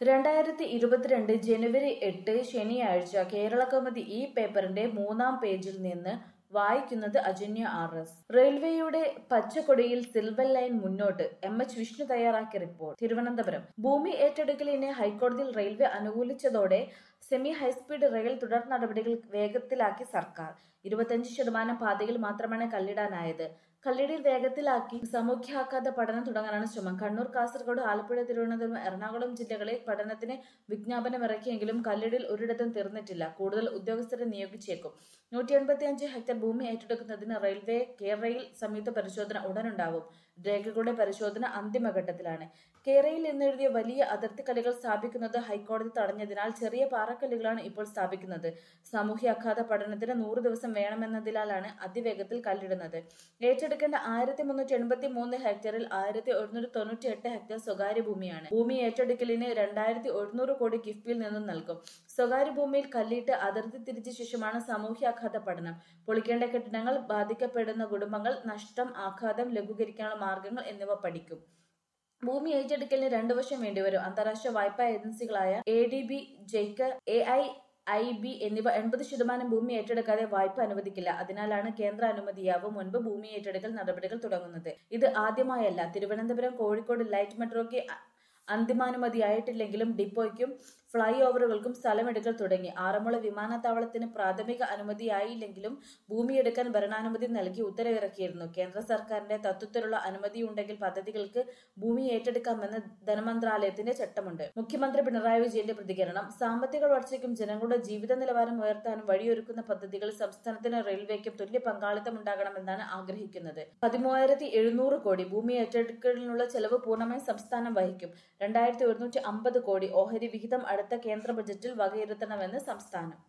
2022 ജനുവരി 8 ശനിയാഴ്ച കേരളകൗമുദി ഈ പേപ്പറിന്റെ 3-ാം പേജിൽ നിന്ന് വായിക്കുന്നത് അജന്യ RS. റെയിൽവേയുടെ പച്ചക്കൊടിയിൽ സിൽവർ ലൈൻ മുന്നോട്ട്. എച്ച് വിഷ്ണു തയ്യാറാക്കിയ റിപ്പോർട്ട്. തിരുവനന്തപുരം. ഭൂമി ഏറ്റെടുക്കലിനെ ഹൈക്കോടതിയിൽ റെയിൽവേ അനുകൂലിച്ചതോടെ സെമി ഹൈസ്പീഡ് റെയിൽ തുടർ നടപടികൾ വേഗത്തിലാക്കി സർക്കാർ. 25% പാതയിൽ മാത്രമാണ് കല്ലിടാനായത്. കല്ലിടൽ വേഗത്തിലാക്കി സാമൂഹ്യാഘാത പഠനം തുടങ്ങാനാണ് ശ്രമം. കണ്ണൂർ, കാസർഗോഡ്, ആലപ്പുഴ, തിരുവനന്തപുരം, എറണാകുളം ജില്ലകളിൽ പഠനത്തിന് വിജ്ഞാപനമിറക്കിയെങ്കിലും കല്ലിടൽ ഒരിടത്തും തീർന്നിട്ടില്ല. കൂടുതൽ ഉദ്യോഗസ്ഥരെ നിയോഗിച്ചേക്കും. 185 ഹെക്ടർ ഭൂമി ഏറ്റെടുക്കുന്നതിന് റെയിൽവേ കെറെയിൽ സംയുക്ത പരിശോധന ഉടനുണ്ടാവും. രേഖകളുടെ പരിശോധന അന്തിമഘട്ടത്തിലാണ്. കെറെയിൽ എന്നെഴുതിയ വലിയ അതിർത്തിക്കല്ലുകൾ സ്ഥാപിക്കുന്നത് ഹൈക്കോടതി തടഞ്ഞതിനാൽ ചെറിയ പാറക്കല്ലുകളാണ് ഇപ്പോൾ സ്ഥാപിക്കുന്നത്. സാമൂഹ്യാഘാത പഠനത്തിന് 100 ദിവസം വേണമെന്നതിനാലാണ് അതിവേഗത്തിൽ കല്ലിടുന്നത്. ഏറ്റെടുക്കേണ്ട 1383 ഹെക്ടറിൽ 1198 ഹെക്ടർ സ്വകാര്യ ഭൂമിയാണ്. ഭൂമി ഏറ്റെടുക്കലിന് 2100 കോടി കിഫ്ബിയിൽ നിന്നും നൽകും. സ്വകാര്യ ഭൂമിയിൽ കല്ലിട്ട് അതിർത്തി തിരിച്ച ശേഷമാണ് സാമൂഹ്യാഘാത പഠനം. പൊളിക്കേണ്ട കെട്ടിടങ്ങൾ, ബാധിക്കപ്പെടുന്ന കുടുംബങ്ങൾ, നഷ്ടം, ആഘാതം ലഘൂകരിക്കാനുള്ള മാർഗങ്ങൾ എന്നിവ പഠിക്കും. ഭൂമി ഏറ്റെടുക്കലിന് 2 വർഷം വേണ്ടിവരും. അന്താരാഷ്ട്ര വായ്പാ ഏജൻസികളായ ADB, JICA, AIIB എന്നിവ 80% ഭൂമി ഏറ്റെടുക്കാതെ വായ്പ അനുവദിക്കില്ല. അതിനാലാണ് കേന്ദ്ര അനുമതിയാവും മുൻപ് ഭൂമി ഏറ്റെടുക്കൽ നടപടികൾ തുടങ്ങുന്നത്. ഇത് ആദ്യമായല്ല. തിരുവനന്തപുരം, കോഴിക്കോട് ലൈറ്റ് മെട്രോയ്ക്ക് അന്തിമാനുമതിയായിട്ടില്ലെങ്കിലും ഡിപ്പോയ്ക്കും ഫ്ളൈ ഓവറുകൾക്കും സ്ഥലമെടുക്കൽ തുടങ്ങി. ആറന്മുള വിമാനത്താവളത്തിന് പ്രാഥമിക അനുമതിയായില്ലെങ്കിലും ഭൂമിയെടുക്കാൻ ഭരണാനുമതി നൽകി ഉത്തരവിറക്കിയിരുന്നു. കേന്ദ്ര സർക്കാരിന്റെ തത്വത്തിലുള്ള അനുമതിയുണ്ടെങ്കിൽ പദ്ധതികൾക്ക് ഭൂമി ഏറ്റെടുക്കാമെന്ന് ധനമന്ത്രാലയത്തിന്റെ ചട്ടമുണ്ട്. മുഖ്യമന്ത്രി പിണറായി വിജയന്റെ പ്രതികരണം. സാമ്പത്തിക വളർച്ചയ്ക്കും ജനങ്ങളുടെ ജീവിത നിലവാരം ഉയർത്താനും വഴിയൊരുക്കുന്ന പദ്ധതികളിൽ സംസ്ഥാനത്തിന് റെയിൽവേക്കും തുല്യ പങ്കാളിത്തമുണ്ടാകണമെന്നാണ് ആഗ്രഹിക്കുന്നത്. 13,700 കോടി ഭൂമി ഏറ്റെടുക്കലിനുള്ള ചെലവ് പൂർണ്ണമായും സംസ്ഥാനം വഹിക്കും. 2,150 കോടി ഓഹരി വിഹിതം അടുത്ത കേന്ദ്ര ബജറ്റിൽ വകയിരുത്തണമെന്ന് സംസ്ഥാനം.